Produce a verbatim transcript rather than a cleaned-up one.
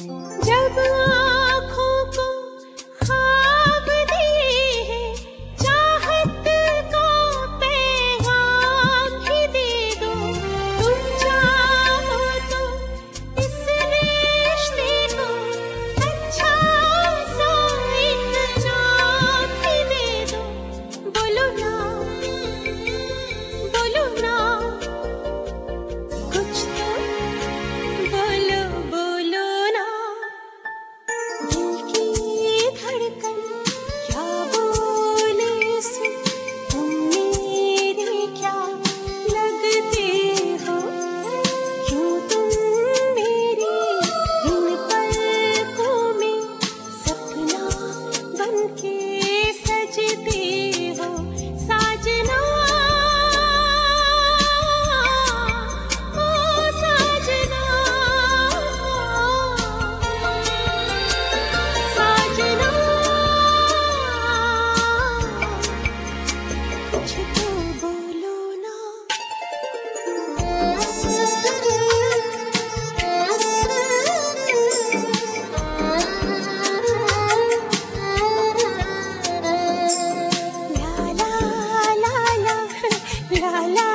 जब आँखों को ख्वाब दिए हैं, चाहत का पैगाम भी दे दो। तुम चाहो तो इस रिश्ते को अच्छा सा एक नाम भी दे दो। बोलो ना, बोलो ना, कुछ तो बोलो, बोलो ना। दिल की धड़कन क्या बोले इसे, तुम मेरे क्या लगते हो। क्यों तुम मेरी इन पलकों में सपना बनके सजते हो। साजना, ओ साजना, साजना, कुछ तो बोलो ना। ला ला ला ला ला ला